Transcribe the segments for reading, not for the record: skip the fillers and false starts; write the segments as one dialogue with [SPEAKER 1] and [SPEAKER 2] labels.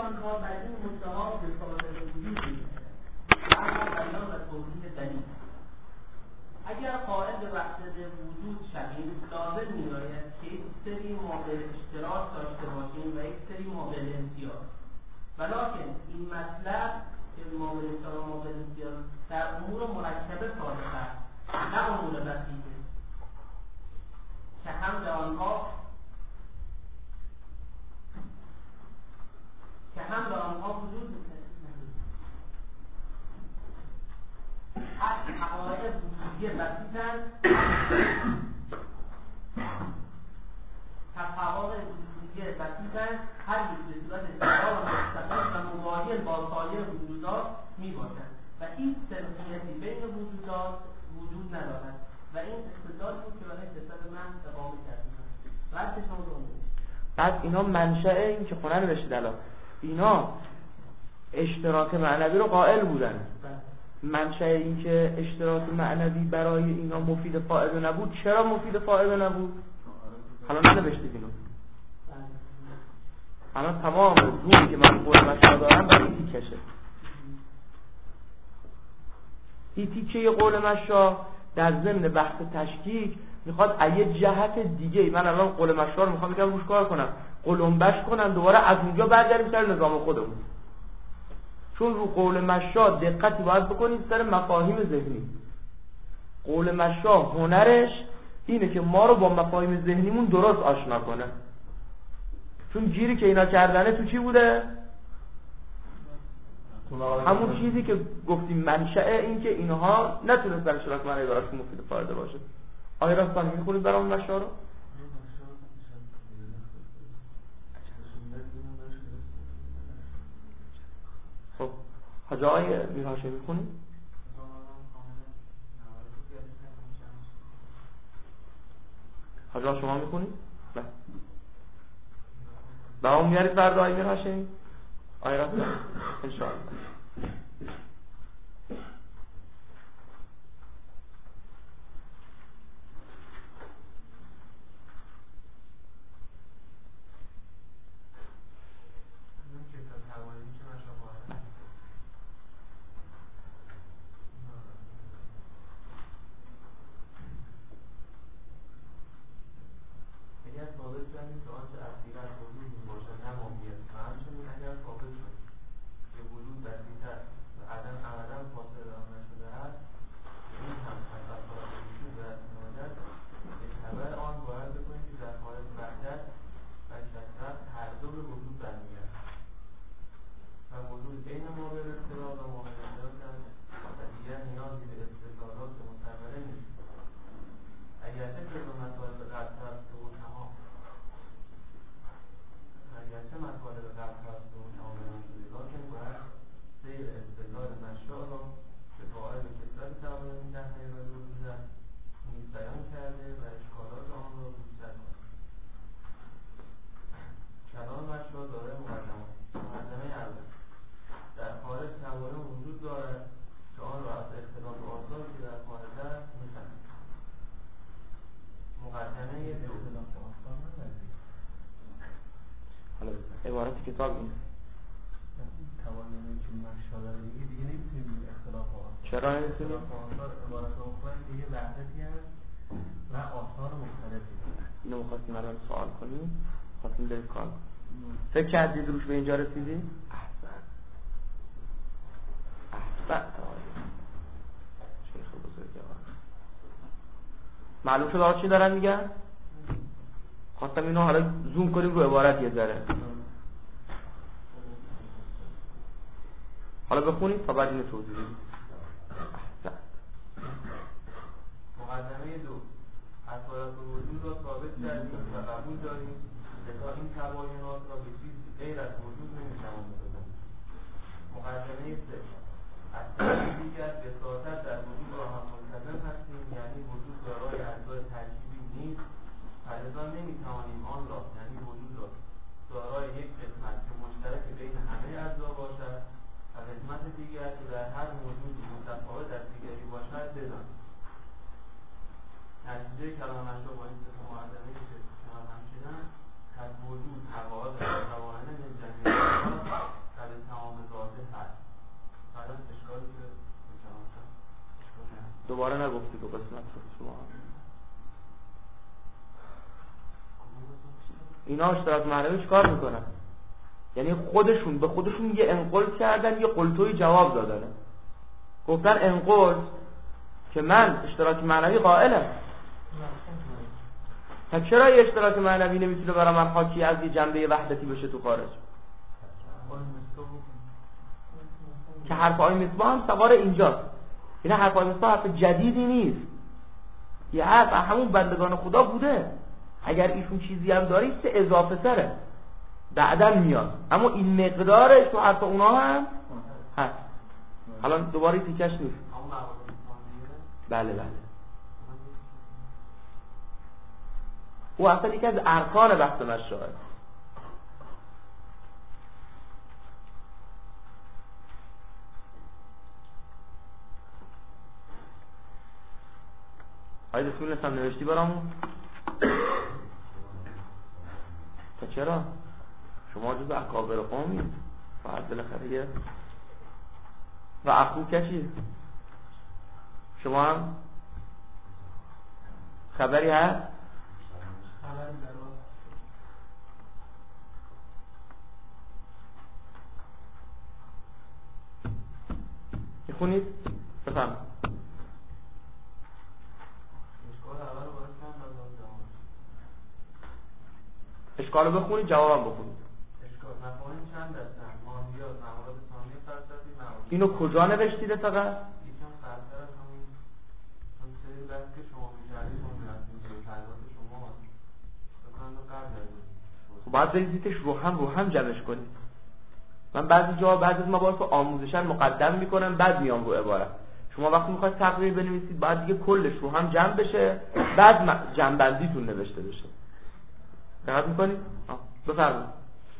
[SPEAKER 1] ها بر این مدعا به صادق وجود می‌کنند اما بیان و توضیح دلیل. اگر قائل به وحدت وجود شویم لازم می‌آید که یک سری معادل اشتراک داشته باشیم و یک سری معادل امتیاز. ولکن این مطلب که معادل اشتراک و معادل امتیاز در امور مرکبه صادق است نه امور بسیطه که هم به آنها وجود حقایق وجودی بسیطن حقایق وجودی بسیطن هر یک به صورت استقلال و مستقل و مباین با سایر وجودات می باشند و این سرقیتی بین وجودات وجود ندارد و این استدلال بود که برای حساب من اقامه کردیم.
[SPEAKER 2] بعد اینا منشأ این که خونه نوشته الان اینا اشتراک معنوی رو قائل بودن. منشأ این که اشتراک معنوی برای اینا مفید فائده نبود، چرا مفید فائده نبود؟ حالا ننوشتید اینو. الان تمام زومی که من قول مشا دارم برای این تیکشه. این تیکه قول مشا در ضمن بحث تشکیک میخواد ایه جهت دیگه. من الان قول مشا رو میخوام یکم روش کار کنم، قلمبش کنم، دوباره از اونجا برگردیم سر نظام خودمون. چون رو قول مشا دقتی باید بکنید سر مفاهیم ذهنی. قول مشا هنرش اینه که ما رو با مفاهیم ذهنیمون درست آشنا کنه. چون گیری که اینا کردنه تو چی بوده؟ همون چیزی که گفتیم منشأ این که اینها نتونستن اشتراک معنوی براشون مفید فایده باشه. آقای راستانی میخونید برامون مشا رو؟ خب حاجه آقای میرهاشمی میخونید؟ حاجه شما میخونید؟ نه برامون میارید فردا آقای میرهاشمی؟ آقای راستانی انشاءالله. عبارت کتاب این
[SPEAKER 3] توانایی که مشا داره دیگه نمیتونیم اختلاف آثار.
[SPEAKER 2] چرا نمیتونیم؟
[SPEAKER 3] عبارت اخرى دیگه وحدتی هست و آثار مختلفی.
[SPEAKER 2] اینو می‌خواستیم الان سوال کنیم، خواستیم بریم کار کنیم. فکر کردید روش به اینجا رسیدید؟ احسن شیخ بزرگوار. معلوم شد آقا چی دارن میگن؟ خواستم اینو حالا زوم کنیم رو عبارت یه ذره. حالا بخونید تا بعد اینو توضیح بدید.
[SPEAKER 4] مقدمه 2 اصالت وجود را ثابت کردیم و قبول داریم که تا این تباینات را به چیزی غیر از وجود نمی‌توان بزنیم. مقدمه 3 از طرف دیگر بساطت در وجود را هم ملتزم هستیم، یعنی وجود دارای اجزای ترکیبی نیست، فلذا نمی‌توانیم آن را یعنی وجود را دارای یک قسمت که مشترک بین همه اجزا باشد و قسمت دیگر که در هر موجودی متفاوت از دیگری باشد بدانیم. نتیجه کلامش را با این سه مقدمه که کنار هم چیدن، از وجود حقایق متوانه من جمعی
[SPEAKER 2] دوباره نگفتی تو قسمت شما اینا اشتراک معنوی چیکار میکنن؟ یعنی خودشون به خودشون یه انقل کردن، یه قلتوی جواب دادن، گفتن انقل که من اشتراک معنوی قائلم. تا چرا یه اشتراک معنوی نمیتونه برای من حاکی از یه جنبه وحدتی بشه تو خارج؟ که حرف آقای مصباح هم سوار اینجاست. این حرف آقای مصباح حرف جدیدی نیست، یه حرف همون بندگان خدا بوده. اگر ایشون چیزی هم داره سه اضافه تره بعداً میاد، اما این مقدارش تو حرف اونا هم هست. الان دوباره تیکش نیست. بله بله، او اصلا یکی از ارکان بحث مشاعر. آیا دستور نستم نوشتی برامون؟ تا چرا؟ شما جز اکابر قومی فقط بالاخره یه و اخو کشی شما هم خبری هست؟
[SPEAKER 1] خبری در
[SPEAKER 2] میخونید؟ بفهم اشکالو بخونید، جوابم بخونید.
[SPEAKER 4] اشکال مفاهیم چند هستن؟ ماهیات، موارد ثانی فلسفی، موارد.
[SPEAKER 2] اینو کجا نوشتید فقط؟
[SPEAKER 4] یکم خطر از همین اون سری بحث که شما می‌کردید اون رفتیم که تعلیمات شما بکنم رو قبل دارید.
[SPEAKER 2] خب باید بریزیدش رو هم جمعش کنید. من بعضی جا بعضی از مباحث آموزشن مقدم میکنم بعد میام رو عبارت. شما وقتی میخواید تقریر بنویسید باید دیگه کلش رو هم جمع بشه بعد جمع‌بندیتون نوشته بشه. دقت میکنید؟ بفرمایید.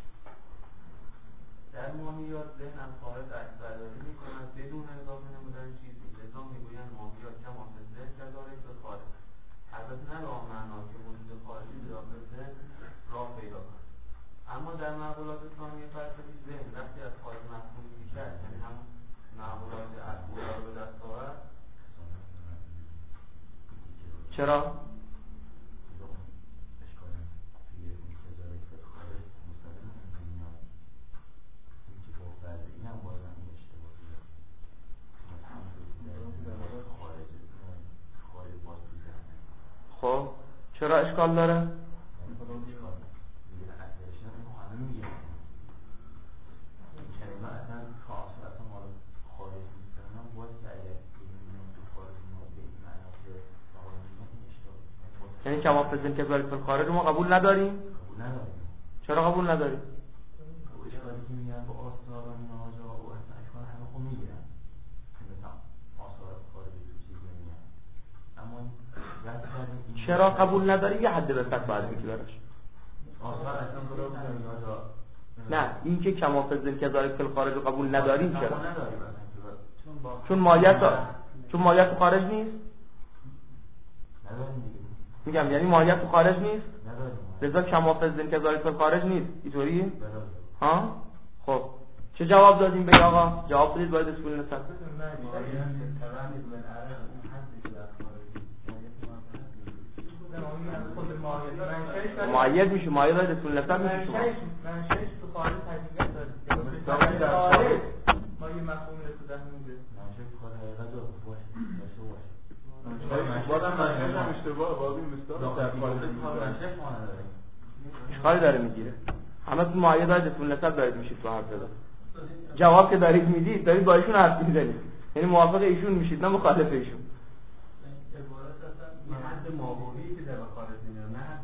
[SPEAKER 4] در ماهیات ذهن از خارج عکسبرداری میکنند بدون اضافه نمودن چیزی، لذا میگویند ماهیات کما فی الذهن کذالک فی الخارج. البته نه به آن معنا که وجود خارجی به داخل ذهن راه پیدا کند، اما در معقولات ثانی فلسفی ذهن وقتی از خارج مفهوم میشد، یعنی همون معقولات اصلی را به دست آورد.
[SPEAKER 2] چرا؟ خب چرا اشکال داره؟ یعنی کما فی الذهن کذالک فی الخارج ما قبول نداریم؟ چرا قبول نداریم؟
[SPEAKER 3] اشکالی که میگن با آثار و نهاجا و اصلا اشکال همه خود میگیرن که مثلا آثار خارجی تو چیز نمیگن، اما
[SPEAKER 2] چرا قبول نداریم؟ یه حد بسط باید میگی براش.
[SPEAKER 3] آثار اصلا برای نهاجا
[SPEAKER 2] نه این که کما فی الذهن کذالک فی الخارج رو قبول نداریم چرا؟
[SPEAKER 3] نداریم
[SPEAKER 2] چون ماهیت خارج نیست؟
[SPEAKER 3] نداریم دیگه.
[SPEAKER 2] میگم یعنی ماهیت خارج نیست؟
[SPEAKER 3] نداریم.
[SPEAKER 2] لذا کما فی الذهن کذالک فی الخارج نیست. اینطوری؟ ها؟ خب چه جواب دادیم به آقا؟ جواب بدید باید اسکول نسل. معید میشه، معید باید اسکول نسل میشه شما.
[SPEAKER 1] منشأش تو خارج حقیقت داره. ما یه مفهومی رو تو ذهن میده.
[SPEAKER 3] منشأ کار حقیقت داره باشه.
[SPEAKER 5] بازم منشأش هم اشتباه بابی مستاق در
[SPEAKER 3] منشأ ما نداره.
[SPEAKER 2] اشکالی داره میگیره. همه تو معید باید اسکول نسل دارید میشید تو حرف زدن. جواب که دارید میدید دارید با ایشون حرف میزنید، یعنی موافق ایشون میشید نه مخالف ایشون.
[SPEAKER 3] حد ماهوی که در خارج میاد نه حد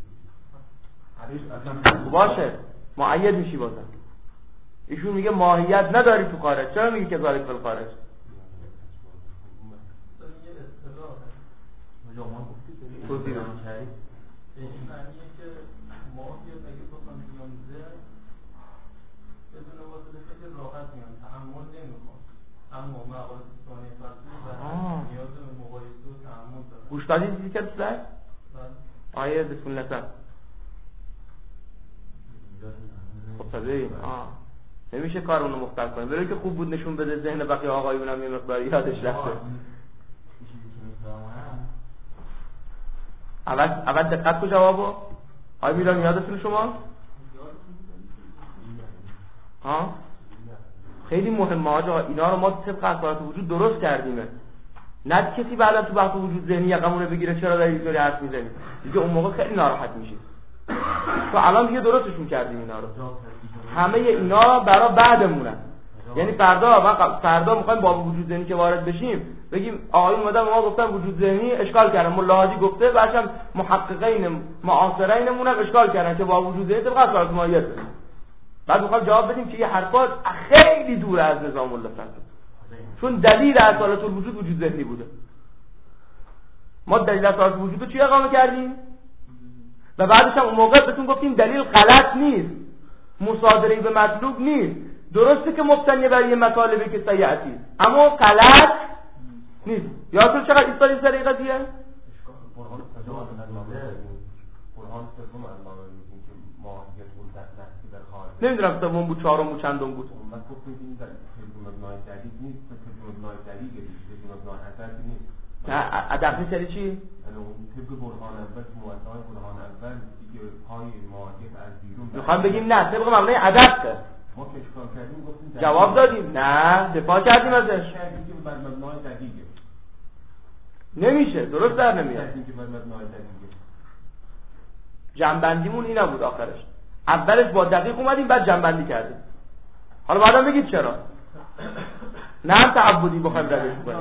[SPEAKER 3] وجود.
[SPEAKER 2] باشه معید میشی بازم. ایشون میگه ماهیت نداری تو خارج، چرا میگی که ذالک فی الخارج؟ توضیح بدید.
[SPEAKER 1] این معنیه که ماهیت اگه بخوام بیان ذهن بدون واسطه خیلی راحت میان، تحمل نمیخوان، اما مقالات ثانی فلسفی نیاز به مقایسه و تحمل داره.
[SPEAKER 2] گوش دادید چیزی که تو زد؟ آیه بسم الله تعالی. خب تازه نمیشه کار اونو مختل کنیم، برای که خوب بود نشون بده ذهن بقیه آقایونم یه مقدار یادش رفته. اول دقت کن جوابو. آقای میلان یادتون شما؟ ها؟ خیلی مهمه آقا، اینا رو ما طبق اثرات وجود درست کردیمه. نه کسی بعدا تو بحث وجود ذهنی یقمونه بگیره چرا داری اینطوری حرف میزنی، دیگه اون موقع خیلی ناراحت میشی. تو الان دیگه درستشون کردیم اینا رو. همه اینا برای بعدمونن. یعنی فردا میخوایم با وجود ذهنی که وارد بشیم بگیم آقایون اومدن ما گفتن وجود ذهنی اشکال کردن، ملاحظی گفته بعدش محققین معاصرینمون هم اشکال کردن که با وجود ذهنی طبق اثرات ماهیت. بعد میخوام جواب بدیم که یه حرفات خیلی دور از نظام الفلسفه، چون دلیل اصالت الوجود وجود ذهنی بوده. ما دلیل اصالت الوجود رو چی اقامه کردیم و بعدش هم اون موقع بهتون گفتیم دلیل غلط نیست، مصادره به مطلوب نیست، درسته که مبتنی بر یه مطالبه که سیعتی اما غلط نیست. یادتون چقدر ایستادیم سر این قضیه؟ نمیدونم سوم بود چهارم بود چندم بود.
[SPEAKER 3] من گفتم این مبنای جدید نیست، مبنای جدیده، مبنای اثری نیست.
[SPEAKER 2] نه دقیقاً سری چی؟
[SPEAKER 3] یعنی طبق برهان اول موضوع برهان اول دیگه پای مواقف از بیرون
[SPEAKER 2] میخوام بگیم نه طبق مبنای عدد
[SPEAKER 3] ما که اشکال کردیم گفتیم
[SPEAKER 2] جواب دادیم نه دفاع کردیم ازش.
[SPEAKER 3] کردیم که بعد مبنای جدیده
[SPEAKER 2] نمیشه، درست در نمیاد.
[SPEAKER 3] کردیم که بعد مبنای جدیده
[SPEAKER 2] جنبندیمون اینا بود آخرش. اولش با دقیق اومدیم بعد جنبندی کردیم. حالا بعدم بگید چرا؟ نه هم تعبدی بخوایم روش کنیم.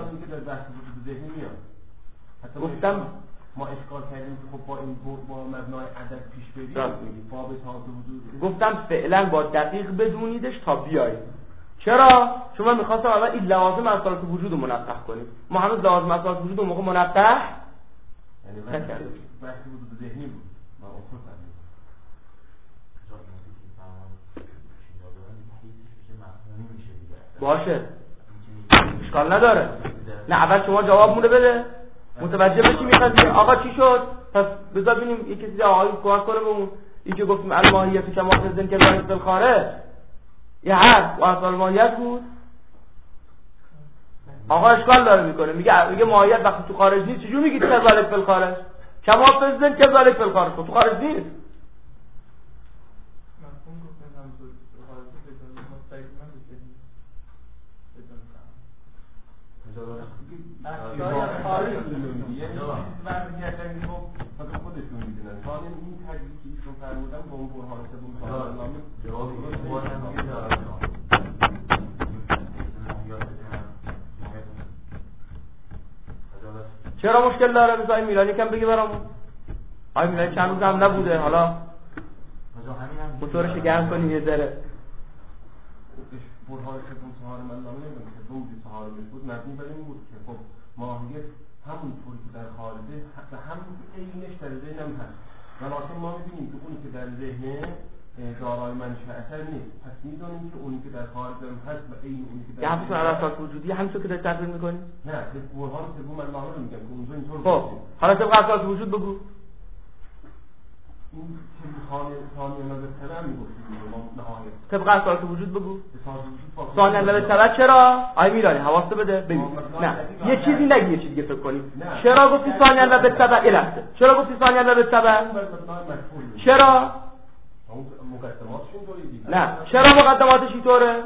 [SPEAKER 2] گفتم
[SPEAKER 3] ما اشکال کردیم که خب با این با مبنای عدد پیش بریم باب تاعت وجود.
[SPEAKER 2] گفتم فعلا با دقیق بدونیدش تا بیاییم. چرا؟ چون من می‌خواستم اول این لوازم اصالت وجود رو منقح کنیم. ما هنوز لوازم اصالت وجود رو موقع منقح نکردیم.
[SPEAKER 3] وقتی وجود ذهنی بود ما اصول کردیم.
[SPEAKER 2] باشه اشکال نداره. نه اول شما جواب بده متوجه بشیم این قضیه. آقا چی شد؟ پس بذار ببینیم یه کسی آقای کمک کنه بهمون. این که گفتیم الماهیت کما فزن که ذالک فی الخارج یه حرف اصل ماهیت بود. آقا اشکال داره میکنه میگه ماهیت وقتی تو خارج نیست چجور میگی که ذالک فی الخارج؟ کما فزن که ذالک فی الخارج تو خارج نیست. چرا مشکل داره؟ بذار این میلانی کم بگی برامون. آی میلانی چند روز هم نبوده، حالا موتورش گرم کنی یه ذره.
[SPEAKER 3] برهان خدمت سهار من نمیدونم که روزی سهارش بود مبنی بر این بود که خب ماهیت همون طوری که در خارجه و همون که اینش در ذهنم هست ولکن ما میبینیم که اونی که در ذهن دارای منشأ اثر نیست، پس میدونیم که اونی که در خارجه هست و این اونی که در
[SPEAKER 2] ذهن هست اساس وجودی همونطور که داری تفسیر می‌کنی؟
[SPEAKER 3] نه برهان سوم من رو میگم که اونجا اینطور.
[SPEAKER 2] خب حالا طبق اساس وجود بگو.
[SPEAKER 3] این ثانیه نظر تمام میگفتیم نهایت
[SPEAKER 2] طبق اساس وجود بگو.
[SPEAKER 3] ثانیه
[SPEAKER 2] نظر تبع چرا؟ آی میرانی حواست بده ببین. نه یه چیزی نگی، یه چیزی فکر کنی. چرا گفتی ثانیه نظر تبع الهته؟ چرا گفتی ثانیه نظر تبع؟ چرا؟
[SPEAKER 3] مقدماتش اینطوری دیگه.
[SPEAKER 2] نه چرا مقدماتش اینطوره؟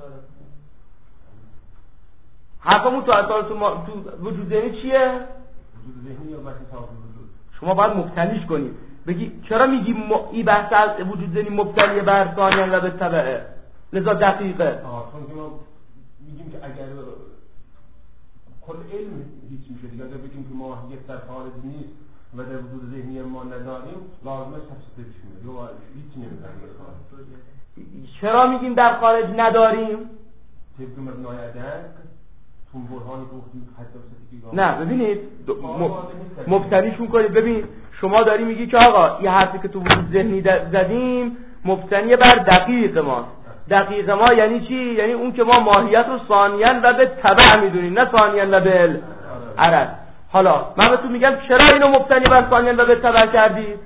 [SPEAKER 2] حرفمون تو اصالت تو وجود ذهنی چیه؟
[SPEAKER 3] وجود ذهنی یا بحث تاعت وجود.
[SPEAKER 2] شما باید مبتنیش کنی. بگی چرا میگی این بحث از وجود ذهنی مبتنی بر ثانیه و به تبعه لذا دقیقه.
[SPEAKER 3] چون که ما میگیم که اگر کل علم هیچ میشه دیگه، اگر بگیم که ماهیت در خارج نیست و در وجود ذهنی ما نداریم لازمه تفسیرش میشه یا هیچ نمیدونیم.
[SPEAKER 2] چرا میگیم در خارج نداریم؟
[SPEAKER 3] طبق مبنای عدد چون برهانی گفتیم حتی
[SPEAKER 2] نه ببینید مبتنیش میکنید. ببین شما داری میگی که آقا یه حرفی که تو وجود ذهنی زدیم مبتنی بر دقیق ما. دقیق ما یعنی چی؟ یعنی اون که ما ماهیت رو ثانیاً و به تبع میدونیم نه ثانیاً و به عرض. حالا من به تو میگم چرا اینو مبتنی بر ثانیاً و به تبع کردید؟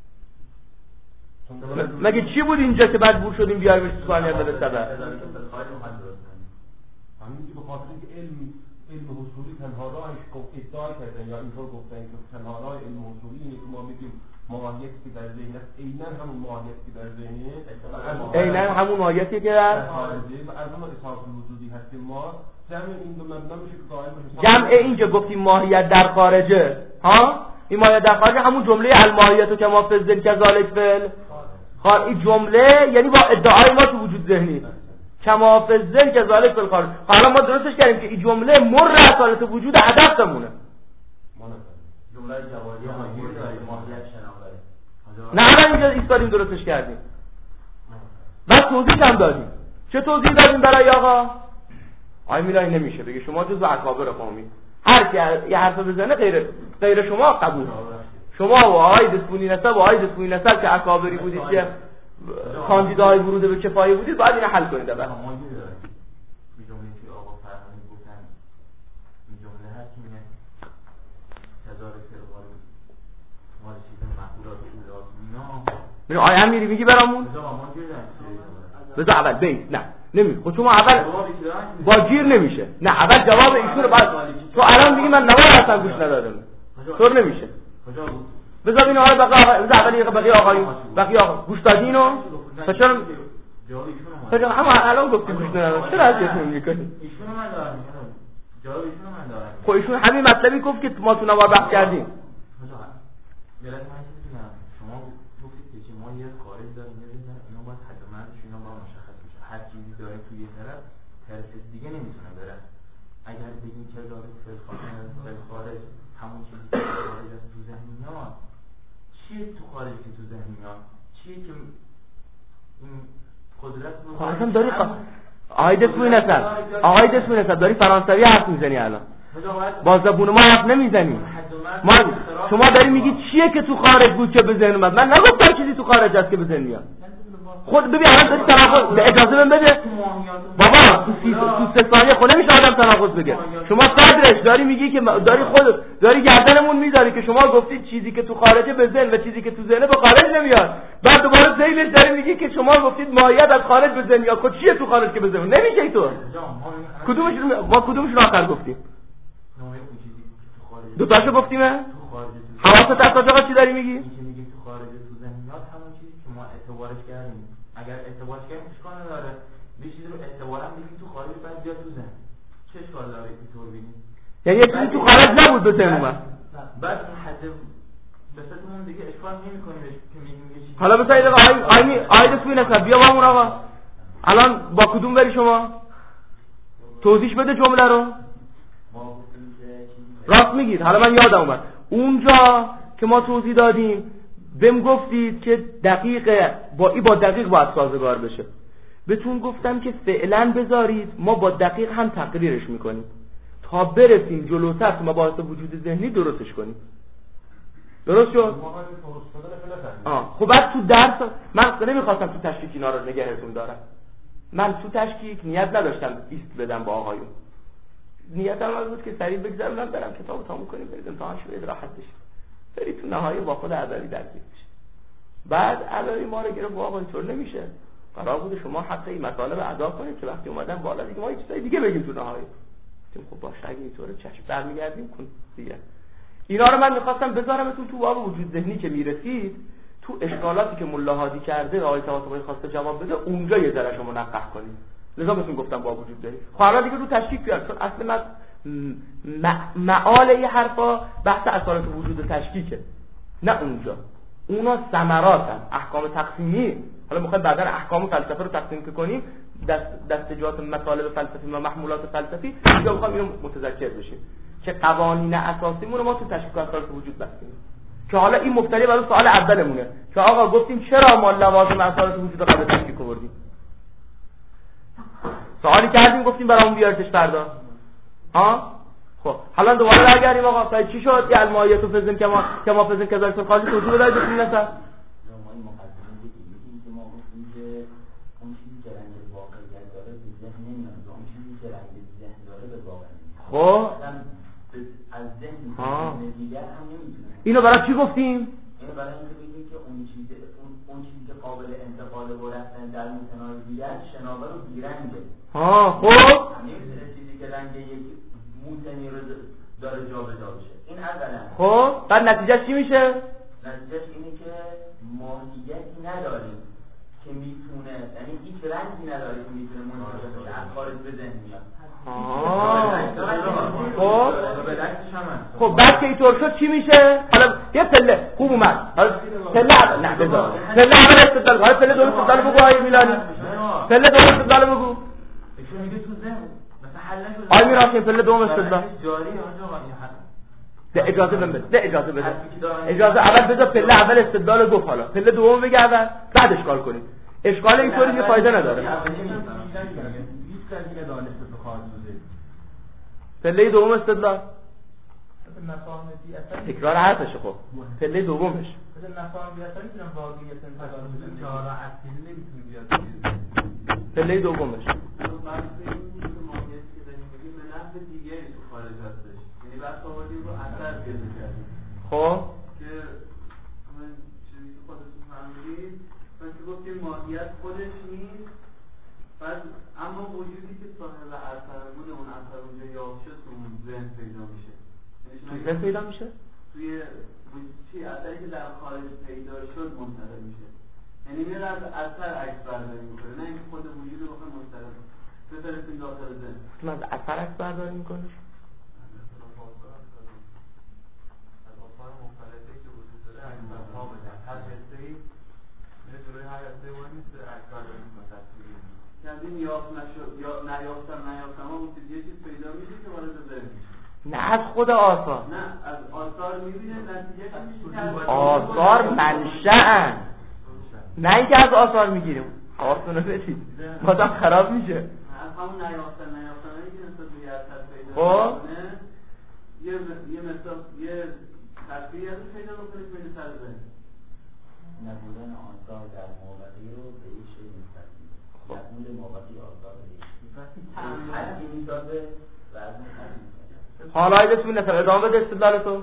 [SPEAKER 2] مگه چی بود اینجا که بعد بور شدیم بیایم ثانیاً و به تبع؟
[SPEAKER 3] همین که به خاطر اینکه علم علم حصولی تنها راهش ادعا کردن یا اینطور گفتن که تنها راه علم حصولی اینه که ما میگیم ماهیتی که در ذهن است عیناً همون ماهیتی که در ذهنه،
[SPEAKER 2] عیناً همون ماهیتی که در
[SPEAKER 3] خارجه و از اون احساس وجودی هستیم. ما جمع این دو مبنا میشه که قائل بشیم
[SPEAKER 2] جمع اینجا گفتیم ماهیت در خارجه، ها این ماهیت در خارجه همون جمله الماهیت که ما فزن کذالک فعل این جمله یعنی با ادعای ما تو وجود ذهنی کما فزن کذالک فعل خارج. حالا ما درستش کردیم که این جمله مر اصالت وجود هدفمونه.
[SPEAKER 4] جمله جوازی ماهیت شناوره
[SPEAKER 2] نه الان اینجا ایستادیم درستش کردیم. بعد توضیح هم دادیم. چه توضیح دادیم برای آقا؟ آی میلای نمیشه بگه شما جزو اکابر قومی، هر کی یه حرف بزنه غیر شما قبول. شما و آقای دسپونی نسب و آقای دسپونی نسب که اکابری بودید که کاندیدای ورود به کفایه بودید، باید اینو حل کنید. بعد من آیه هم میری میگی برامون بذار اول بیت نه نمی خود شما اول با گیر نمیشه. نه اول جواب ایشون رو بعد تو الان میگی من نوار اصلا گوش ندادم طور نمیشه. بذار این آقای بقیه آقای گوش دادینو تا چرا همه الان گفتیم گوش ندادم چرا اذیتمون میکنی؟
[SPEAKER 4] ایشونو من دارم جواب ایشونو من دارم.
[SPEAKER 2] خب ایشون همین مطلبی گفت که ما تو نوار بحث کردیم.
[SPEAKER 4] شما گفتید که ما یه خارج داریم اینا باید حد و مرزش اینا باید مشخص بشه. هر چیزی داره توی یه طرف دیگه نمیتونه بره. اگر بگیم که داره فعل خارج همون چیزی که خارج از تو ذهن میاد، چیه تو خارج که تو ذهن میاد؟ چیه که این قدرت رو
[SPEAKER 2] خواهدم داری آقای دسموی نسب داری فرانسوی حرف میزنی الان با زبون ما حرف نمیزنی. شما داری میگی چیه که تو خارج بود که به ذهن اومد. من نگفتم چیزی تو خارج است که به ذهن میاد. خود ببین الان داری تناقض اجازه بهم بده بابا. تو 3 ثانیه خود نمیشه آدم تناقض بگه. شما صدرش داری میگی که داری گردنمون میذاری که شما گفتید چیزی که تو خارجه به ذهن و چیزی که تو ذهن به خارج نمیاد. بعد دوباره ذیلش داری میگی که شما گفتید ماهیت از خارج به ذهن میاد. خود چیه تو خارج که به ذهن نمیشه اینطور؟ کدومشون آخر گفتیم؟ دو تاشو گفتیم. حواست هست آقا چی داری میگی؟
[SPEAKER 4] این که میگیم تو خارج تو ذهنیات همون چیزی که ما اعتبارش کردیم. اگر اعتبارش کردیم اشکال نداره. یه چیزی رو اعتبارا بگیم تو خارج بعد بیاد تو ذهن. چه اشکال داره اینطور بگیم؟
[SPEAKER 2] یعنی یه چیزی تو خارج نبود به ذهن اومد.
[SPEAKER 4] بعد این حد بساتمون دیگه اشکال نمی‌کنیم که میگیم یه چیزی.
[SPEAKER 2] حالا بذارید آید توی نسب بیا با همون آقا. الان با کدوم بری شما؟ توضیح بده جمله رو. راست میگید. حالا من یادم اومد اونجا که ما توضیح دادیم بهم گفتید که دقیق با دقیق باید سازگار بشه. بهتون گفتم که فعلا بذارید ما با دقیق هم تقریرش میکنیم تا برسیم جلوتر تو مباحث وجود ذهنی درستش کنیم. درست شد؟ خب بعد تو درس من نمیخواستم تو تشکیک اینا رو نگهتون دارم. من تو تشکیک نیت نداشتم ایست بدم با آقایون. نیتم از بود که سریع بگذرونم برم کتابو تموم کنیم برید امتحان شوید راحت بشید. برید تو نهایی با خود عدلی درگیر بشید. بعد علاوه ما رو گرفت واقعا اینطور نمیشه. قرار بود شما حق این مطالب ادا کنید که وقتی اومدن بالا دیگه ما چیزای دیگه بگیم تو نهایی. خب باشه اگه اینطوره چشم برمیگردیم کن دیگه. اینا رو من می‌خواستم بذارمتون تو باب وجود ذهنی که میرسید تو اشکالاتی که ملا هادی کرده آقای طباطبایی خواسته جواب بده اونجا یه ذره شما نقح کنید. لذا بهتون گفتم با وجود ذهنی. خب حالا دیگه رو تشکیک بیاد چون اصل معال این حرفا بحث اصالت وجود تشکیکه. نه اونجا. اونا ثمراتن، احکام تقسیمی. حالا می‌خوایم بعدا احکام فلسفه رو تقسیم کنیم، دستجات مطالب فلسفی و محمولات فلسفی، یا می‌خوایم اینو متذکر بشیم که قوانین اساسیمون رو ما تو تشکیک اصالت وجود بستیم. که حالا این مبتنی بر سوال اولمونه که آقا گفتیم چرا ما لوازم اصالت وجود رو قبل تشکیک آوردیم. سوالی کردیم گفتیم برامون بیارتش فردا. خب حالا دوباره برگردیم آقا سایه چی شد؟ یه المایه تو فزن که ما فزن که زایتون خالی توضیح بدهید بسیم نسر
[SPEAKER 6] ما این مقدمه بگیم که ما گفتیم که اون چیزی که رنگ واقعیت داره به ذهن نمیاد و اون چیزی که رنگ ذهن داره به واقع نمیاد.
[SPEAKER 2] خب
[SPEAKER 6] از ذهن دیگر هم نمیتونه.
[SPEAKER 2] اینو برای چی گفتیم؟
[SPEAKER 6] اینو برای اینکه بگیم که اون چیزی که قابل انتقال و رفتن در متناظر دیگر شناور و بیرنگه.
[SPEAKER 2] خب
[SPEAKER 6] نمیتونه چیزی که رنگ یک موتنی رو داره جابجا بشه. این اولا.
[SPEAKER 2] خب بعد نتیجهش چی میشه؟
[SPEAKER 6] نتیجهش اینه که ماهیتی نداریم که میتونه، یعنی هیچ رنگی نداره که میتونه منتقل بشه از خارج به ذهن میاد.
[SPEAKER 2] خب بعد که اینطور شد چی میشه؟ حالا یه پله خوب اومد. حالا پله اول نه بذار. پله اول استدلال. حالا پله دوم استدلال بگو آقای میلانی. پله دوم استدلال بگو.
[SPEAKER 4] میگه تو ذهن مثلا حل نشد.
[SPEAKER 2] آقای میراسیم پله دوم استدلال.
[SPEAKER 4] جاری آنجا
[SPEAKER 2] اجازه بده. اجازه اول بذار پله اول استدلال گفت، حالا پله دوم بگه اول بعد اشکال کنیم. اشکال اینطوری دیگه فایده نداره. پله دوم استدلال تکرار حرفشه. خب پله دومش پله دومش خب
[SPEAKER 4] که من چیزی که خودتون فهمیدید وقتی گفتیم ماهیت خودش نیست، بعد اما وجودی که صاحب اثر بوده اون اثر اونجا یافت شد تو اون ذهن پیدا میشه.
[SPEAKER 2] تو ذهن پیدا میشه؟
[SPEAKER 4] توی چی اثری که در خارج پیدا شد منتقل میشه، یعنی میره از اثر عکس برداری میکنه، نه اینکه خود وجود رو بخواه منتقل بفرستیم داخل ذهن.
[SPEAKER 2] تو از اثر عکس برداری میکنه؟
[SPEAKER 4] این یافت نشد یا نیافتم اون یه چیز پیدا میشه که وارد ذهن میشه.
[SPEAKER 2] نه از خود آثار،
[SPEAKER 4] نه از آثار میبینه نتیجه میشه.
[SPEAKER 2] آثار منشأن، نه اینکه از آثار میگیریم. آثار بدید بازم خراب میشه.
[SPEAKER 4] از همون نیافتن که نسبت به یه اثر پیدا میکنه یه مثال یه تصویری ازش پیدا بکنید بین سر ذهن.
[SPEAKER 6] نبودن آثار در موقعی رو به این شیء نسبت میده. نبود موقعی آثار به این شیء حدی میدازه و از اون حدی میدازه.
[SPEAKER 2] حالا ای بسم الله ادامه بده استدلال تو.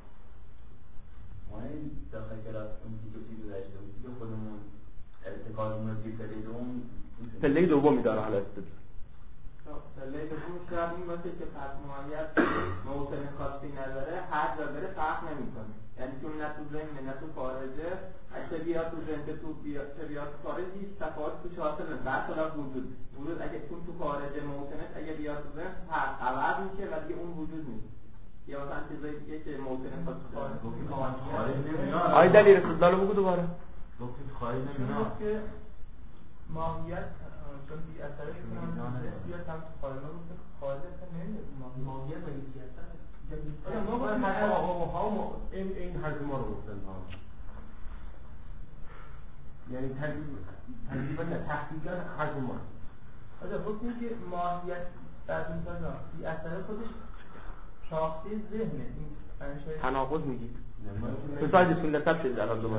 [SPEAKER 6] ما این داخل کلاس اون که چیزی داشته بودی که خودمون ارتکارمون رو پله دوم
[SPEAKER 2] پله دومی داره حالا استدلال.
[SPEAKER 7] پله دوم شاید این باشه که پس ماهیت موطن خاصی نداره، هر جا بره فرق نمیکنه. یعنی چون نه تو ذهن نه تو خارجه، اگه بیاد تو ذهن چه بیاد تو خارج هیچ تفاوت توش حاصل نمیشه. برخلاف وجود اگه تو خارجه موطنت اگه بیاد تو ذهن عوض میشه و دیگه اون وجود نیست. یا مثلا چیزایی دیگه که موطن خاص خارج نمیاد.
[SPEAKER 2] آی دلیل استدلالو بگو دوباره.
[SPEAKER 3] گفتید خارج نمیاد
[SPEAKER 7] که ماهیت چون بی اثرش کنم بیاد هم خارج رو خارج نمیاد. ماهیت و بی اثر
[SPEAKER 3] این حرف ما رو گفتن ها، یعنی تقریبا تحقیقا حرف ما.
[SPEAKER 7] آجا گفتیم که ماهیت در این سالا بی اثر خودش شاخصی ذهنه.
[SPEAKER 2] تناقض میگید تو ساید سنت شد الان دوباره.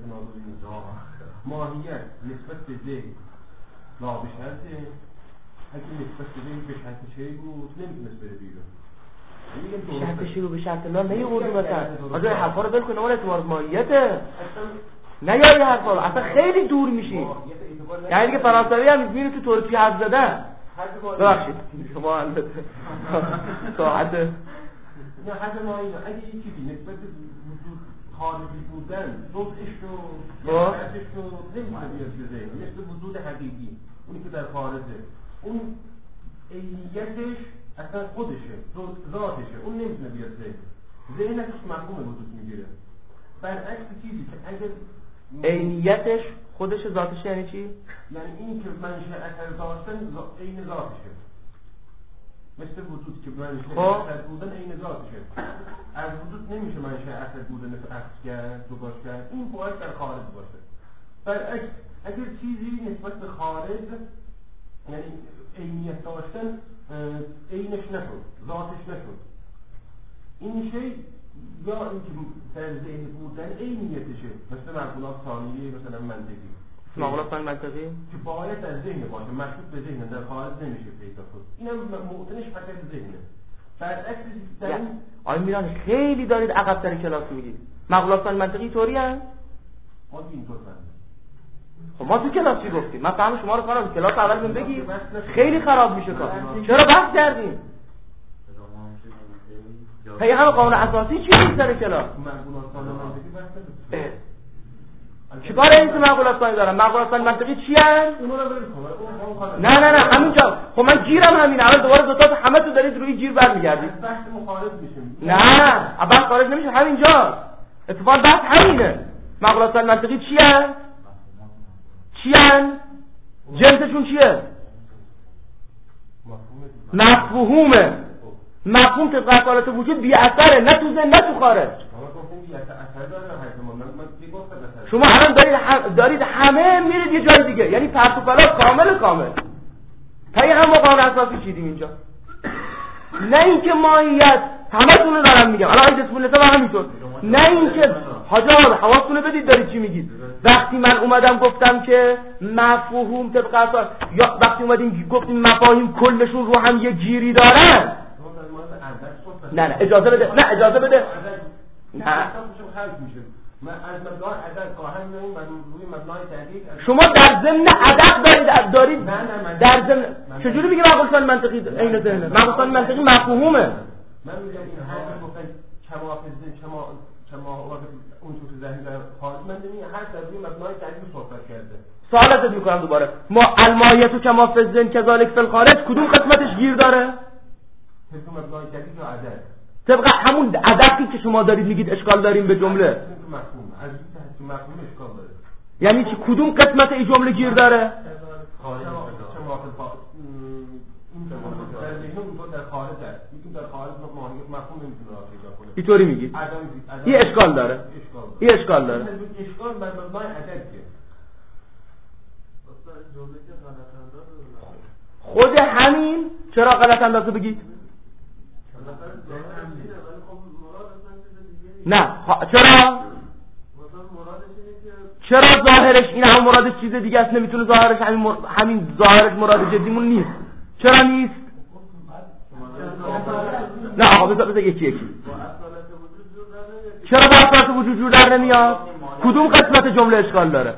[SPEAKER 3] ماهیت نسبت به ذهن لا به شرطه، اگه نسبت به ذهن به شرط چه بود نمیتونست بره بیرون.
[SPEAKER 2] شرط شروع به شرط لا نیوردی مثلا. آجا حرفا رو بلکن اون اعتبار ماهیته. نیاری حرفا رو اصلا خیلی دور میشی. یعنی دیگه فرانسوی هم میبینی تو ترکی حرف زدن. ببخشید شما البته ساعت
[SPEAKER 3] نه حرف ما اینه اگه یه چیزی نسبت به وجود خارجی بودن صدقش رو یا حرفش رو نمیتونه بیاد به ذهن، مثل وجود حقیقی اونی که در خارجه، اون عینیتش اصلا خودشه، ذاتشه، اون نمیتونه بیاد ذهن ازش مفهوم وجود میگیره. برعکس چیزی که اگر
[SPEAKER 2] عینیتش خودش ذاتشه یعنی چی؟
[SPEAKER 3] یعنی این که منشأ اثر داشتن عین ذاتشه، مثل وجود که منشأ اثر بودن عین ذاتشه. از وجود نمیشه منشأ اثر بودن اخذ کرد، دوباش کرد، این باید در خارج باشه. برعکس اگر چیزی نسبت به خارج یعنی عینیت داشتن عینش نشد، ذاتش نشد، این شی یا اینکه در ذهن بودن عینیتشه، مثل معقولات ثانیه مثلا منطقی.
[SPEAKER 2] معقولات منطقی
[SPEAKER 3] که باید در ذهن باشه، مشروط به ذهن، در خارج نمیشه پیدا کنه. اینم موطنش فقط ذهنه. برعکس در
[SPEAKER 2] آقای میران خیلی دارید عقب‌تر کلاس میگید. معقولات منطقی طوری هست؟
[SPEAKER 3] ما اینطور فهمیدیم.
[SPEAKER 2] خب ما تو کلاس چی گفتیم؟ من فهم شما رو کلاس اول من بگی خیلی خراب میشه کار. چرا بحث کردیم؟ پی همه قانون اساسی چی نیست سر کلاس؟
[SPEAKER 3] معقولات سالم منطقی بحث
[SPEAKER 2] چیکار این معقولات سالم دارن؟ معقولات سالم منطقی چی هست؟
[SPEAKER 3] اونو رو ول کن.
[SPEAKER 2] نه همینجا. خب من گیرم همین. اول دوباره دو تا همه تو دارید روی گیر برمیگردید.
[SPEAKER 3] بحث مخالف میشیم.
[SPEAKER 2] نه اول خارج نمیشه همینجا. اتفاقا بحث همینه. معقولات سالم منطقی چی هست؟ چی هست؟ جنسشون چیه؟ مفهومه. مفهوم طبق اصالت وجود بی اثره، نه تو ذهن نه تو خارج. شما الان دارید همه میرید یه جای دیگه، یعنی پرت و پلا کامل. پای هم قانون اساسی چیدیم اینجا. نه اینکه ماهیت همتون رو دارم میگم. الان بسم الله تعالی همینطور. نه اینکه حاجا حواستون رو بدید دارید چی میگید. وقتی من اومدم گفتم که مفهوم طبق اصال، یا وقتی اومدیم گفتیم مفاهیم کلشون رو هم یه گیری دارن. نه اجازه بده. نه
[SPEAKER 3] من از مبنای عدد خواهم می‌بینیم و روی مبنای تحقیق
[SPEAKER 2] شما در ضمن عدد دارید در ضمن چجوری میگه معقول سالم منطقی عین ذهنه؟ معقول سالم منطقی مفهومه.
[SPEAKER 3] من میگم این حرف گفتن کما اون تو ذهن در خارج، من میگم هر در روی مبنای تحقیق صحبت کرده.
[SPEAKER 2] سوال ازت میکنم دوباره، ما الماهیت و کما فی الذهن کذالک فی الخارج کدوم قسمتش گیر داره؟
[SPEAKER 3] طبق مبنای تحقیق یا عدد؟
[SPEAKER 2] طبق همون عددی که شما دارید میگید اشکال داریم به جمله.
[SPEAKER 3] مفهوم از این مفهوم اشکال داره.
[SPEAKER 2] یعنی چی کدوم قسمت این جمله گیر داره؟
[SPEAKER 3] در خارج است. میگیم در خارج ماهیت مفهوم نمیتونه را پیدا کنه.
[SPEAKER 2] اینطوری میگی؟ این اشکال داره. این اشکال داره.
[SPEAKER 3] اشکال بر مبنای عدد.
[SPEAKER 2] خود همین چرا غلط اندازه بگید؟ نه چرا ظاهرش این هم مرادش چیز دیگه است، نمیتونه ظاهرش همین ظاهرش مراد جدیمون نیست. چرا نیست؟ نه آقا بذار یکی چرا با اصالت وجود جور در نمیاد؟ کدوم قسمت جمله اشکال داره؟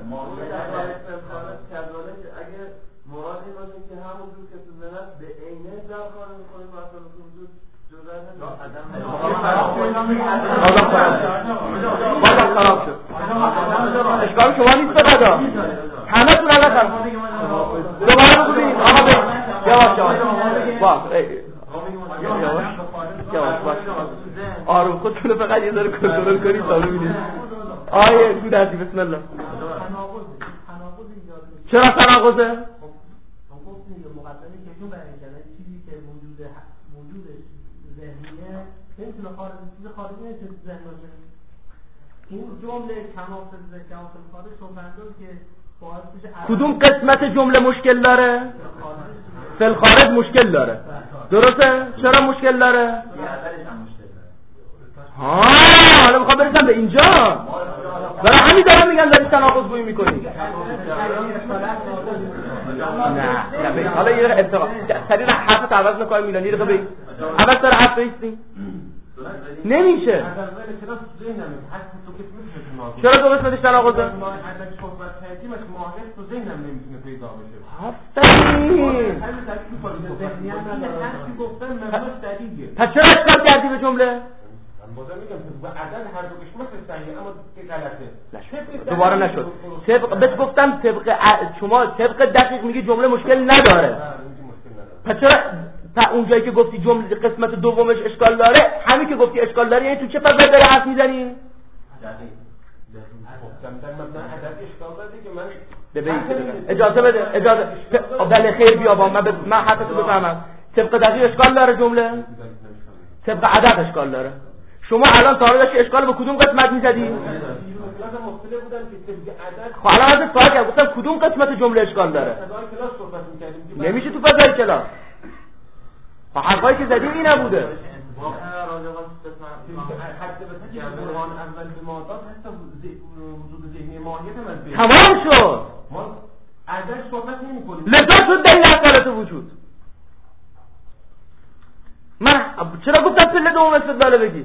[SPEAKER 2] بازم خراب شد. اشکال شما نیست بقدا همه تون الان خراب دوباره بگوید آقا بگید یواش آروم خودتون فقط یه ذره کنترل کنید تا ببینید. آیه گود هستی بسم الله. چرا تناقضه؟
[SPEAKER 1] مقدمه که چون بیان کردن چیزی که وجود ذهنیه نمیتونه چیز خارجی نمیتونه ذهن باشه. این جمله کما فی الخارج شوفندور که باعث میشه
[SPEAKER 2] کدوم قسمت جمله مشکل داره؟ فی الخارج مشکل داره. درسته؟ چرا مشکل داره؟ حالا میخوام برسم به اینجا. برای همین دارم میگم داری تناقض گویی میکنی. نه حالا یه دقیقه اتفاق سریع حرفت عوض نکنی میلانی رو بگی. اول سر حرف ایستی نمیشه. چرا دو قسمتش تناقضه؟ پس چرا اشکال کردی به جمله؟
[SPEAKER 3] بازم میگم عدد هر دو قسمت صحیحه اما غلطه.
[SPEAKER 2] دوباره نشد. بهت گفتم شما طبق دقیق میگی جمله مشکل نداره. پس چرا تا اونجایی که گفتی جمله قسمت دومش اشکال داره، همین که گفتی اشکال داره یعنی تو چه فضایی داری حرف میزنی؟ اجازه بده بله خیر بیا با من حرفتو بفهمم. طبق دقیق اشکال داره جمله؟ طبق عدد اشکال داره. شما الان تا حالا اشکال به کدوم قسمت میزدی؟ خب الان از سوال گفتم کدوم قسمت جمله اشکال داره؟ نمیشه تو فضای کلاس. حرفایی که زدیم این نبوده. تمام شد. لذا شد دلیل اصالت وجود. من چرا گفتم پله دوم استدلال بگید؟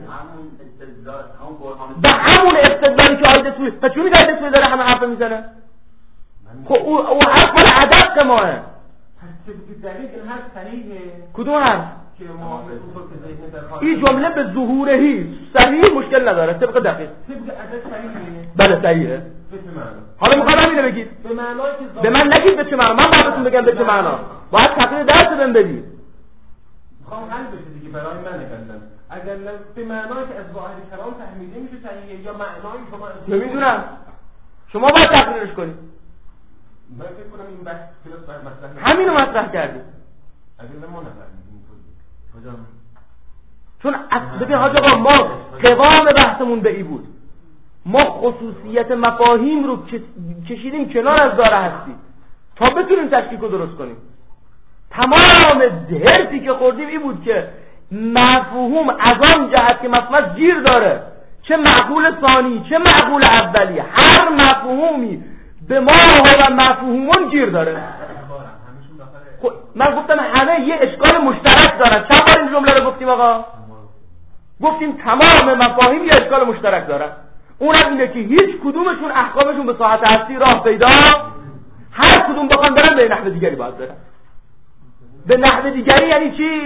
[SPEAKER 2] به همون استدلالی که آیده توی پس چونی که آیده توی داره همه حرف میزنه؟ خب او حرف مال عدد که ماه
[SPEAKER 3] پس طبق دلیل این حرف صحیحه
[SPEAKER 2] کدوم حرف؟
[SPEAKER 3] که ما اونطور که ذهن در خارج
[SPEAKER 2] این جمله به ظهورهی صحیح مشکل نداره طبق دقیق.
[SPEAKER 3] طبق عدد صحیحه؟
[SPEAKER 2] بله صحیحه.
[SPEAKER 3] به چه معنا؟
[SPEAKER 2] حالا میخوام همینو بگید.
[SPEAKER 3] به معنای که
[SPEAKER 2] به من نگید به چه معنا، من بعدتون بگم به چه معنا. باید تقریر درس بهم بدید.
[SPEAKER 3] میخوام حل بشه دیگه برای من نگردن. اگر به معنای که از ظاهر کلام فهمیده میشه صحیحه یا معنای شما
[SPEAKER 2] نمیدونم. شما باید تقریرش کنید.
[SPEAKER 3] من فکر کنم این بحث کلاس باید مطرح
[SPEAKER 2] همینو مطرح کردید.
[SPEAKER 3] اگر ما نفهمیدیم اینطوری.
[SPEAKER 2] چون ببین حاج آقا ما قوام بحثمون به این بود. ما خصوصیت مفاهیم رو کشیدیم کنار از داره هستی تا بتونیم تشکیک رو درست کنیم. تمام درسی که خوردیم این بود که مفهوم از آن جهت که مفهوم گیر داره، چه معقول ثانی چه معقول اولی، هر مفهومی به ما و مفهومون گیر داره. خب من گفتم همه یه اشکال مشترک دارن. چند بار این جمله رو گفتیم آقا؟ گفتیم تمام مفاهیم یه اشکال مشترک دارن. اونم اینه که هیچ کدومشون احکامشون به ساحت هستی راه پیدا، هر کدوم بخوان برن به نحو دیگری باید برن. به نحو دیگری یعنی چی؟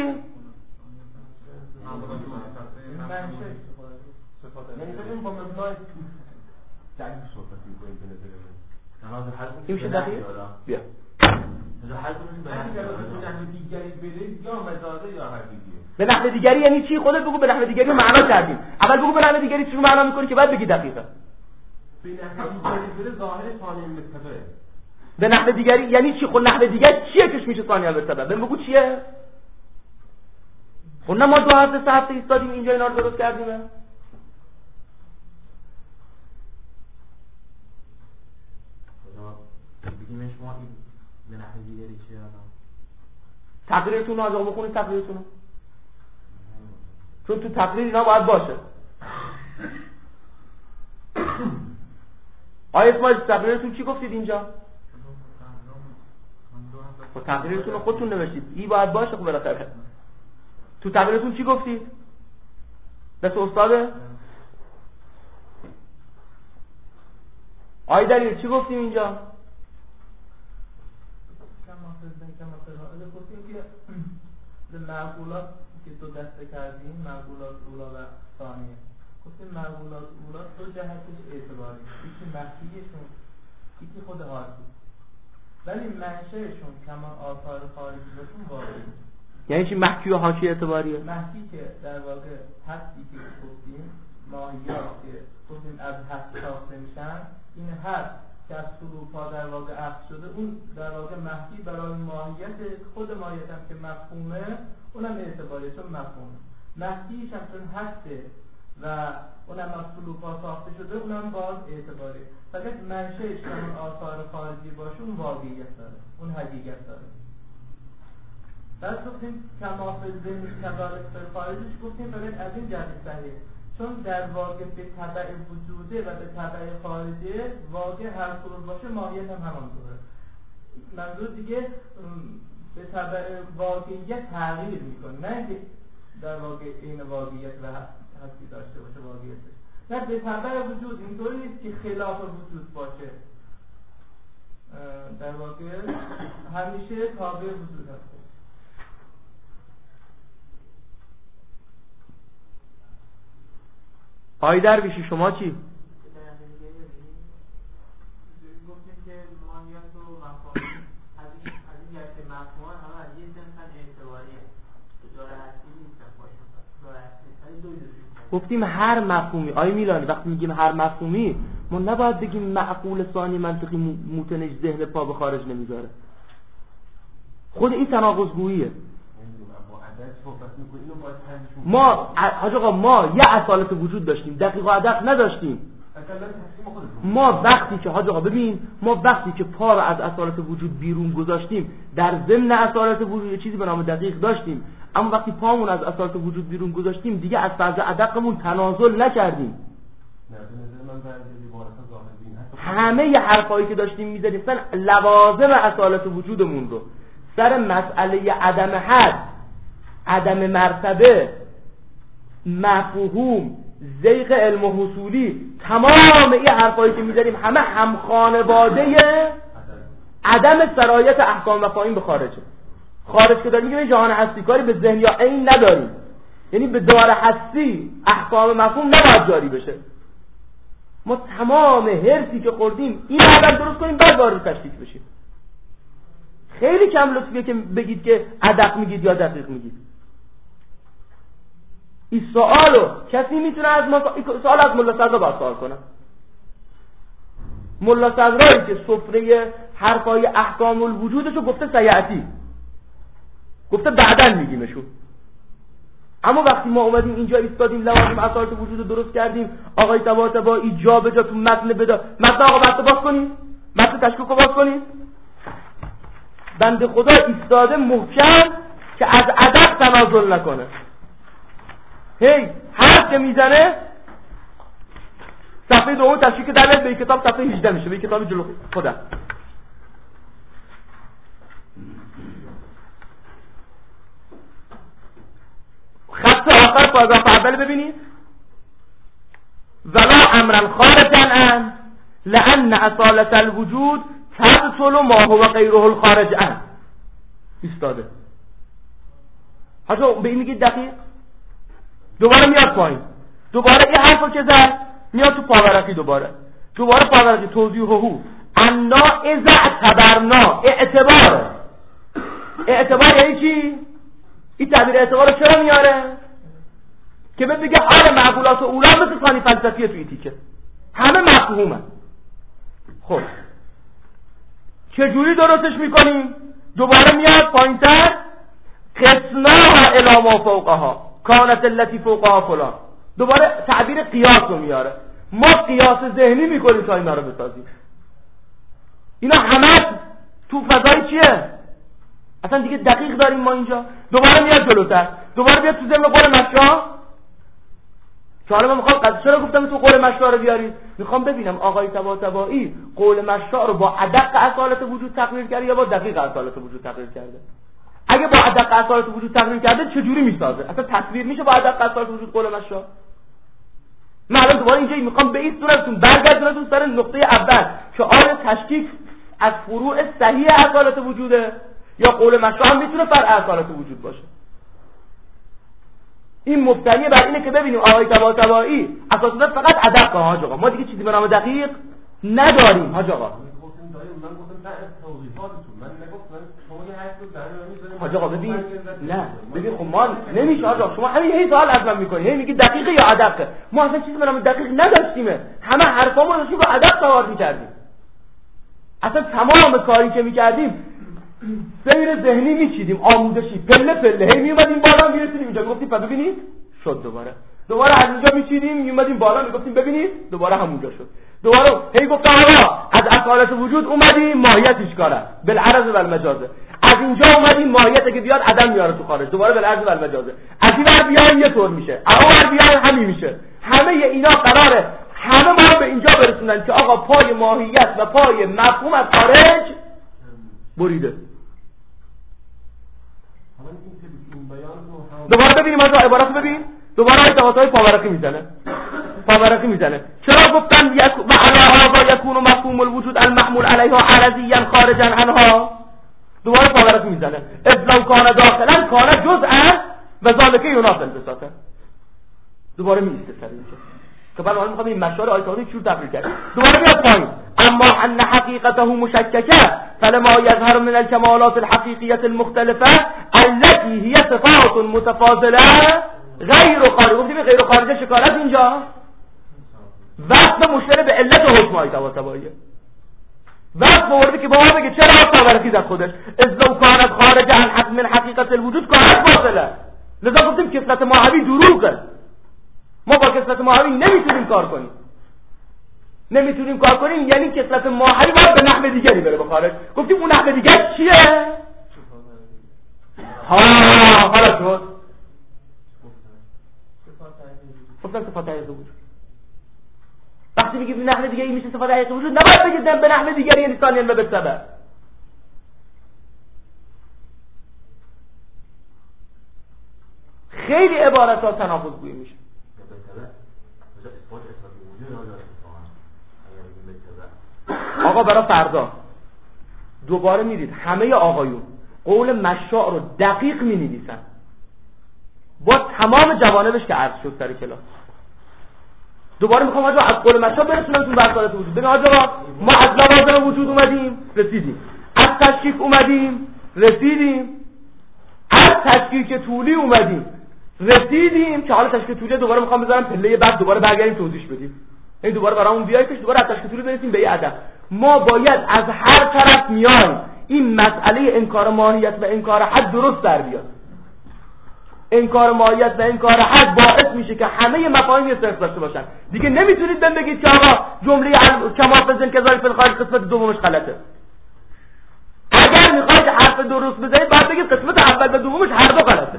[SPEAKER 3] یعنی ببین با مبنای دلیل صحبت می‌کنیم به نظر من.
[SPEAKER 2] این میشه دقیق؟ بیا.
[SPEAKER 3] به نحو دیگری بره یا مجازه یا حقیقیه.
[SPEAKER 2] به نحو دیگری یعنی چی؟ خودت بگو به نحو دیگری رو معنا کردیم. اول بگو به نحو دیگری چی رو معنا می‌کنی که بعد بگی دقیقه.
[SPEAKER 3] به نحو دیگری بره ظاهر ثانی متبعه.
[SPEAKER 2] به نحو دیگری یعنی چی؟ خب نحو دیگر چیه کش میشه ثانی البته؟ بهم بگو چیه؟ خب نه ما 2 هفته 3 هفته ایستادیم اینجا اینا رو درست کردیم.
[SPEAKER 6] بگیم شما این به نحو دیگری چیه الان؟
[SPEAKER 2] تقریرتون رو از آقا بخونید تقریرتون رو. چون تو تقریر اینا باید باشه. آیا اسماعیل تقریرتون چی گفتید اینجا؟ خب تقریرتون رو خودتون نوشتید. این باید باشه خب بالاخره. تو تقریرتون چی گفتید؟ دست استاده؟ آیا دلیل چی گفتیم اینجا؟
[SPEAKER 7] گفتیم که به معقولات که 2 دسته کردیم، معقولات اولا و ثانیه، گفتیم معقولات اولا 2 جهتش اعتباری، یکی مخفیشون یکی خود حاصل، ولی منشأشون کمان آثار خارجی بهشون واقعی.
[SPEAKER 2] یعنی چی محکی و حاشیه اعتباریه؟
[SPEAKER 7] محکی که در واقع هستی که گفتیم ماهیات که گفتیم از هست ساخته میشن، این هست که از سلوک‌ها در واقع اخذ شده، اون در واقع محکی برای ماهیت خود ماهیت هم که مفهومه اونم اعتباریه چون مفهومه. محکیش هم چون هسته و اونم از سلوک‌ها ساخته شده اونم باز اعتباریه. فقط منشأش که اون آثار خارجی باشه اون واقعیت داره، اون حقیقت داره. بعد گفتیم کمافل ذهنی کذالک فی خارجش گفتیم فقط از این جهت صحیح، چون در واقع به تبع وجوده و به تبع خارجه واقع هر طور باشه ماهیت هم همانطوره. منظور دیگه به تبع واقعیت تغییر میکنه، نه که در واقع این واقعیت و هستی داشته باشه واقعیتش، نه به تبع وجود اینطوری نیست که خلاف وجود باشه، در واقع همیشه تابع وجود هست.
[SPEAKER 2] آی درویشی شما چی؟
[SPEAKER 4] گفتیم که ماهیت و مفاهیم از این جهت مفهوم همه از یه صنف اعتباریه، داره هستی نیستن باشه، داره هستی دو.
[SPEAKER 2] گفتیم هر مفهومی. آی میلان وقتی میگیم هر مفهومی ما نباید بگیم معقول ثانی منطقی موتنج ذهن پا به خارج نمیذاره. خود این تناقض‌گوییه. ما حاج آقا ما یه اصالت وجود داشتیم، دقیق و ادق نداشتیم. ما وقتی که حاج آقا ببین، ما وقتی که پا رو از اصالت وجود بیرون گذاشتیم در ضمن اصالت وجود چیزی به نام دقیق داشتیم، اما وقتی پامون از اصالت وجود بیرون گذاشتیم دیگه از فرض ادقمون تنازل نکردیم. همه ی حرفایی که داشتیم می‌زدیم مثلا لوازم اصالت وجودمون رو سر مسئله عدم حد، عدم مرتبه، مفهوم، ذیق علم و حصولی، تمام این حرفایی که می‌زدیم همه هم خانواده عدم سرایت احکام مفاهیم به خارجه. خارج که داریم میگیم جهان هستی کاری به ذهن یا عین نداریم، یعنی به دار هستی احکام مفهوم نباید جاری بشه. ما تمام هرسی که خوردیم این عدم درست کنیم بعد وارد تشکیک بشیم. خیلی کم لطفیه که بگید که ادق میگید یا دقیق میگید. این سوالو کسی میتونه از ما سوال از ملا صدرا باید سوال کنه. ملا صدرایی که سفره حرفای احکام الوجودشو گفته سیعتی، گفته بعدن میگیمشون. اما وقتی ما اومدیم اینجا ایستادیم لوازم اساسات وجود درست کردیم، آقای طباطبایی جا به جا تو متن بدا متن آقا بحث باز کنید، متن تشکیک باز کنید. بنده خدا ایستاده محکم که از ادب تنازل نکنه. هی حرف که میزنه صفحه دوم تشکیک در به کتاب صفحه 18 میشه، به کتاب جلو خودم. خط آخر پاراگراف اول ببینید. ولا امرا خارجا عن لان اصالت الوجود تبطل ما هو غیره الخارج عن. ایستاده. حالا به این میگید دقیق؟ دوباره میاد پایین، دوباره این حرفو که زد میاد تو پاورقی، دوباره پاورقی توضیح هو انا اذا اعتبرنا. اعتبار یعنی چی؟ این تعبیر اعتبار رو چرا میاره؟ که بگه حال معقولات اولا مثل ثانی فلسفیه توی تیکه همه مفهومه. خب چجوری درستش میکنیم؟ دوباره میاد پایینتر قسناها الی ما فوقها کانت التی فوقها فلان. دوباره تعبیر قیاس رو میاره. ما قیاس ذهنی میکنیم تا اینا رو بسازیم. اینا همه تو فضای چیه؟ اصلا دیگه دقیق داریم ما اینجا. دوباره میاد جلوتر، دوباره بیاد تو ذهن قول مشا. حالا من میخوام چرا گفتم تو قول مشا رو بیارید؟ میخوام ببینم آقای طباطبایی قول مشا رو با ادق اصالت وجود تقریر کرده یا با دقیق اصالت وجود تقریر کرده. اگه با ادق اصالت وجود تقریر کرده چجوری میسازه؟ اصلا تصویر میشه با ادق اصالت وجود قول مشا؟ من الان دوباره اینجا میخوام به این صورتتون برگردونم سر نقطه اول که آیا تشکیک از فروع صحیح اصالت وجوده یا قول مشا هم میتونه فرع اصالت وجود باشه. این مبتنی بر اینه که ببینیم آقای طباطبایی اساسا فقط ادق حاج آقا، ما دیگه چیزی به نام دقیق نداریم حاج آقا. حاج آقا ببین نه ببین خب ما نمیشه حاج آقا، شما همین هی سوال از من میکنی، هی میگی دقیقه یا ادقه. ما اصلا چیزی به نام دقیق نداشتیم، همه حرفامون رو با ادق سوال میکردیم. اصلا تمام کاری که میکردیم سیر ذهنی میچیدیم، آموزشی پله پله هی میومدیم بالا میرسیدیم اینجا گفتیم پس ببینید شد، دوباره از اینجا میچیدیم میومدیم بالا میگفتیم ببینید دوباره همونجا شد، دوباره هی گفتم آقا از اصالت وجود اومدیم ماهیتش کاره بالعرض و المجازه، از اینجا اومدیم ماهیت که بیاد عدم میاره تو خارج دوباره بالعرض و المجازه، از این ور بیایم یه طور میشه، اون ور بیایم همین میشه. همه اینا قراره همه ما رو به اینجا برسونن که آقا پای ماهیت و پای مفهوم از خارج بریده. دوباره ببینیم از عبارت ببین، دوباره اتحادهای پاورقی میزنه. چرا گفتن و علی هذا یکون مفهوم الوجود المحمول علیها عرضیا خارجا عنها؟ دوباره پاورقی میزنه اذ لو کان داخلا کان جزءا و ذالک ینافی البساطه. دوباره میسته سر اینجا که بعد میخوام این مشار آیت‌های چور تقریر کرد. دوباره میاد پایین اما ان حقیقته مشککه فلما يظهر من الكمالات الحقيقية المختلفة التي هي صفات متفاضلة غیر خارج. گفتیم غیر خارجه شکارت اینجا وقت مشترک به علت حکم های طباطباییه. وقت مورده که با ما بگه چرا طبرقی زد خودش اذ لو كانت خارج عن حق من حقیقت الوجود کانت باطله. لذا گفتیم کثرت ماهوی دروغه، ما با کثرت ماهوی نمیتونیم کار کنیم. یعنی کثرت ماهوی باید به نحو دیگری بره به خارج. گفتیم اون نحو دیگر چیه؟ حالا شد گفتم صفات حقیقی وجود. وقتی میگی به نحو دیگری میشه صفات حقیقی وجود نباید بگید به نحو دیگری یعنی ثانیاً و به سبب. خیلی عبارت ها تناقض گویی میشه. آقا برای فردا دوباره میرید همه آقایون قول مشاع رو دقیق می‌نویسن با تمام جوانبش که عرض شد سر کلاس. دوباره میخوام آقا از قول مشاع برسونمتون به اصالت وجود. ببین آقا ما از لوازم وجود اومدیم رسیدیم، از تشکیک اومدیم رسیدیم، از تشکیک طولی اومدیم رسیدیم که حالا تشکیک طولی دوباره میخوام بذارم پله بعد دوباره برگردیم توضیح بدیم. این دوباره برامون بیایش دوباره از تشکیک طولی برسیم به یه عدد. ما باید از هر طرف میایم این مسئله انکار ماهیت و انکار حد درست در بیاد. انکار ماهیت و انکار حد باعث میشه که همه مفاهیم یه صرف داشته باشن. دیگه نمیتونید بگید که آقا جمله کما فزن کذالک فی الخارج قسمت دومش غلطه. اگر میخواید حرف درست بزنید باید بگید قسمت اول و دومش هر دو غلطه.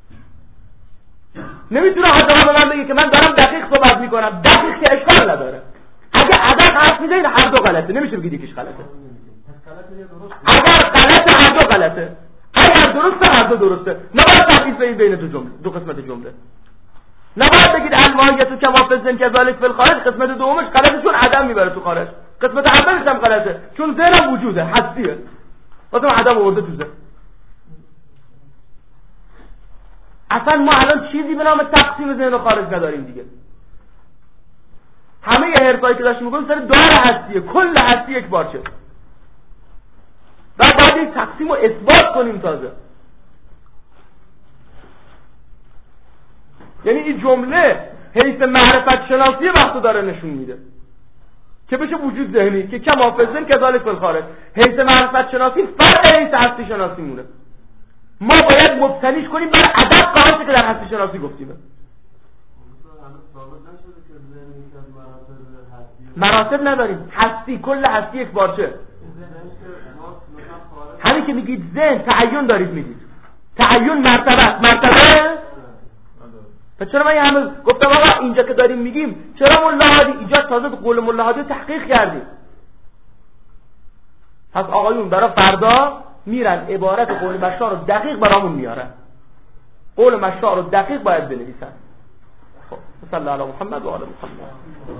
[SPEAKER 2] نمیتونه حتی به من بگه که من دارم دقیق صحبت میکنم، دقیق که اشکال نداره. اگر عدد حرف میزنید هر دو غلطه، نمیشه بگید یکیش غلطه. اگر غلطه هر دو غلطه، اگر درسته هر دو درسته. نباید تفصیل بدید بین دو قسمت جمله. نباید بگید الماهیت کما فزن کذالک فی الخارج قسمت دومش غلطه چون عدم میبره تو خارج، قسمت اولش هم غلطه چون ذهنم وجوده، هستیه، واسه عدم آورده تو ذهن. اصلا ما الان چیزی به نام تقسیم ذهن و خارج نداریم دیگه. همه حرفایی که داشتیم میگیم سر دار هستیه، کل هستی یک بارچه. بعد این تقسیم رو اثبات کنیم تازه. یعنی این جمله حیث معرفت شناسی وقت داره نشون میده که بشه وجود ذهنی که کما فزن کذالک فی الخارج. حیث معرفت شناسی فرق حیث هستی شناسی مونه. ما باید مبتنیش کنیم بر عدد قانونی که در هستی شناسی گفتیم. مراتب نداریم، هستی کل هستی یک بارچه. همین که میگید ذهن تعین دارید میگید، تعین مرتبه است، مرتبه. پس چرا من همه گفتم آقا اینجا که داریم میگیم چرا ملاحظی اینجا تازه قول ملاحظی تحقیق کردیم. پس آقایون برای فردا میرن عبارت قول مشاع رو دقیق برامون میارن. قول مشاع رو دقیق باید بنویسن. خب صلی الله علی محمد و آل محمد.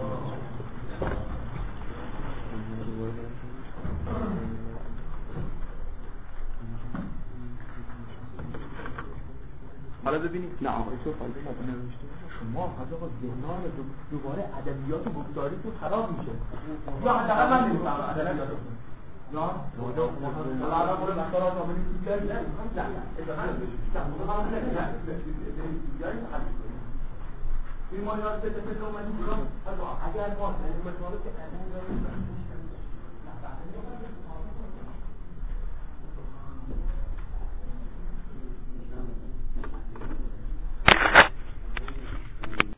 [SPEAKER 2] حالا ببینید نه آقای تو فایده نداره. شما حالا ذهنان دوباره ادبیات گفتاری تو خراب میشه. یا حداقل من نمیفهمم ادبیات. یا حالا قول مشاع رو کاملی بیارید. نه این ما یاد بده اومدیم اگر ما مطالب که